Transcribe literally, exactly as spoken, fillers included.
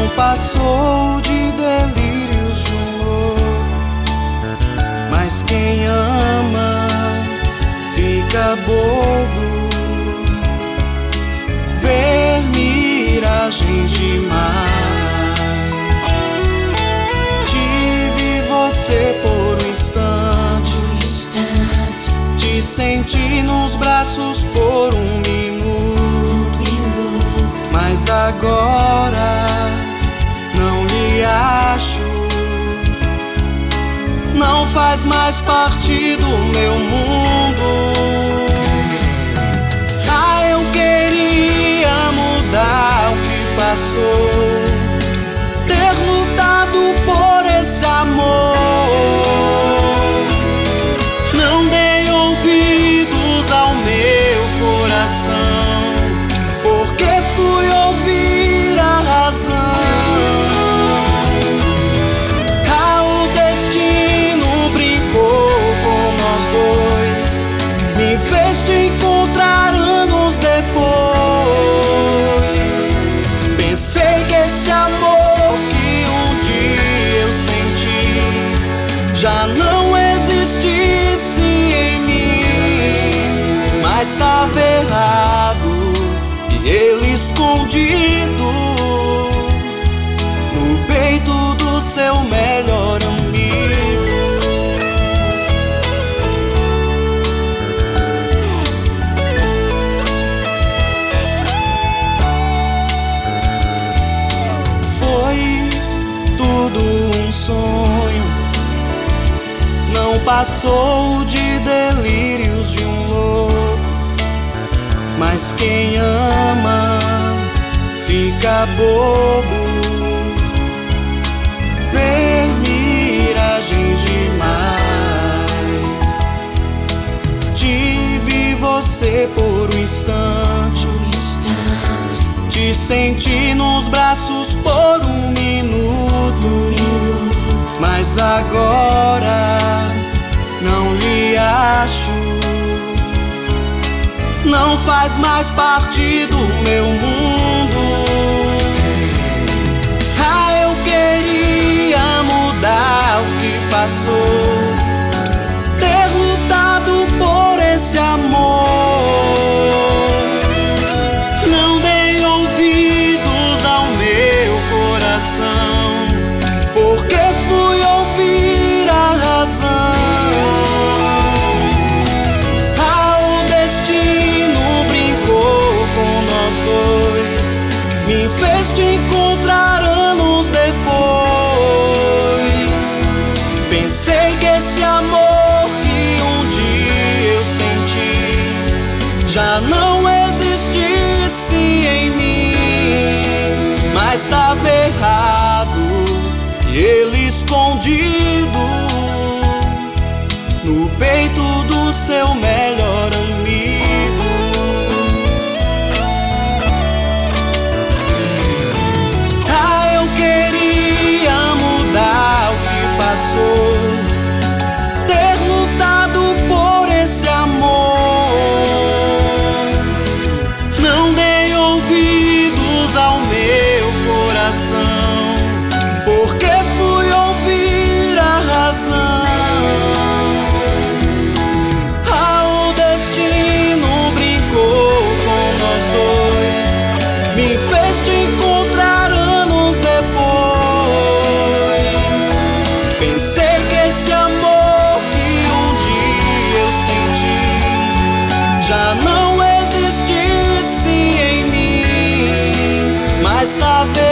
passou de delírios de um louco, mas quem ama fica bobo. Ver miragens demais. Tive você por um instante, te senti nos braços por um minuto, mas agora não lhe acho. Não faz mais parte do meu mundo. Ah, eu queria mudar o que passou, ter lutado por esse amor. Não dei ouvidos ao meu coração, porque fui ouvir a razão. Ah, o destino brincou com nós dois, me fez te encontrar anos depois. Pensei que esse amor que um dia eu senti já não existisse em mim, mas estava errado e ele escondido no peito do seu melhor amigo. Foi tudo um sonho, não passou de delírios de um louco, mas quem ama fica bobo. Ver miragens demais. Tive você por um instante, te senti nos braços por um minuto, mas agora não lhe acho. Não faz mais parte do meu mundo. Ah, eu queria mudar o que passou, ter lutado por esse amor. Não dei ouvidos ao meu coração, porque fui ouvir a razão. Me fez te encontrar anos depois. Pensei que esse amor que um dia eu senti já não existisse em mim, mas estava errado e ele escondido no peito do seu melhor amigo. Ter lutado por esse amor. Não dei ouvidos ao meu coração, porque fui ouvir a razão. Ah, o destino brincou com nós dois, me fez te encontrar anos depois. Pensei que esse amor que um dia eu senti já não existisse em mim, mas estava